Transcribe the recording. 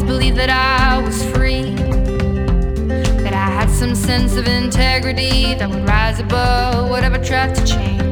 believe that I was free, that I had some sense of integrity that would rise above whatever tried to change.